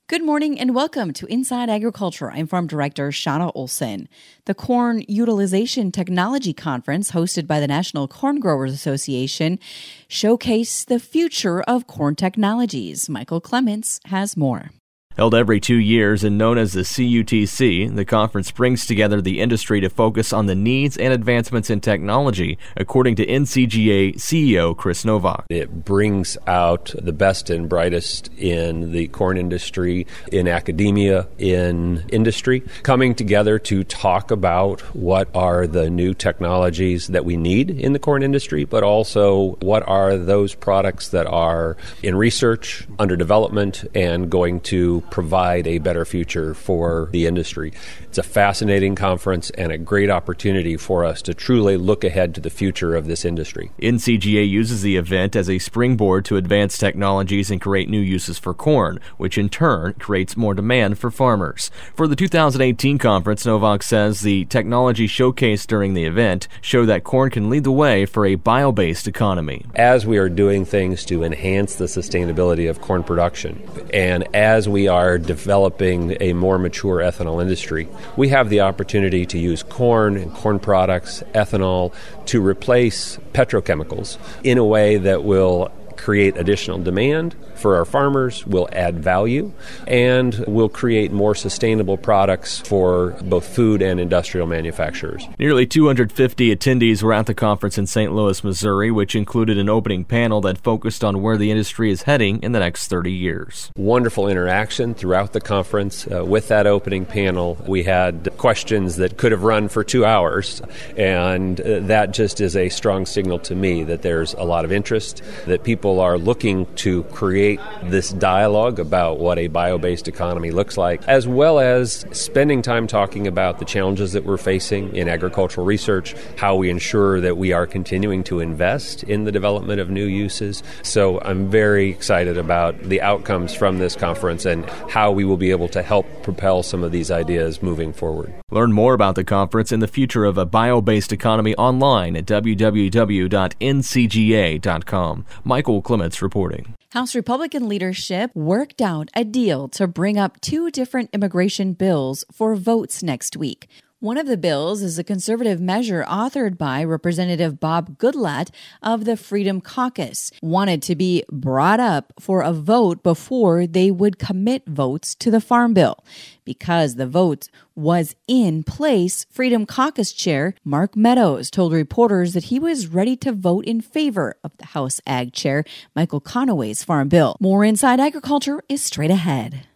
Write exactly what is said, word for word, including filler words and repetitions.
Good morning and welcome to Inside Agriculture. I'm Farm Director Shauna Olson. The Corn Utilization Technology Conference, hosted by the National Corn Growers Association, showcased the future of corn technologies. Michael Clements has more. Held every two years and known as the C U T C, the conference brings together the industry to focus on the needs and advancements in technology, according to N C G A C E O Chris Novak. It brings out the best and brightest in the corn industry, in academia, in industry, coming together to talk about what are the new technologies that we need in the corn industry, but also what are those products that are in research, under development, and going to provide a better future for the industry. It's a fascinating conference and a great opportunity for us to truly look ahead to the future of this industry. N C G A uses the event as a springboard to advance technologies and create new uses for corn, which in turn creates more demand for farmers. For the two thousand eighteen conference, Novak says the technology showcased during the event show that corn can lead the way for a bio-based economy. As we are doing things to enhance the sustainability of corn production, and as we are are developing a more mature ethanol industry, we have the opportunity to use corn and corn products, ethanol, to replace petrochemicals in a way that will create additional demand for our farmers, will add value, and will create more sustainable products for both food and industrial manufacturers. Nearly two hundred fifty attendees were at the conference in Saint Louis, Missouri, which included an opening panel that focused on where the industry is heading in the next thirty years. Wonderful interaction throughout the conference. Uh, with that opening panel, we had questions that could have run for two hours, and uh, that just is a strong signal to me that there's a lot of interest, that people are looking to create this dialogue about what a bio-based economy looks like, as well as spending time talking about the challenges that we're facing in agricultural research, how we ensure that we are continuing to invest in the development of new uses. So I'm very excited about the outcomes from this conference and how we will be able to help propel some of these ideas moving forward. Learn more about the conference and the future of a bio-based economy online at w w w dot n c g a dot com. Michael Clements reporting. House Republican leadership worked out a deal to bring up two different immigration bills for votes next week. One of the bills is a conservative measure authored by Representative Bob Goodlatte of the Freedom Caucus, wanted to be brought up for a vote before they would commit votes to the Farm Bill. Because the vote was in place, Freedom Caucus Chair Mark Meadows told reporters that he was ready to vote in favor of the House Ag Chair Michael Conaway's Farm Bill. More Inside Agriculture is straight ahead.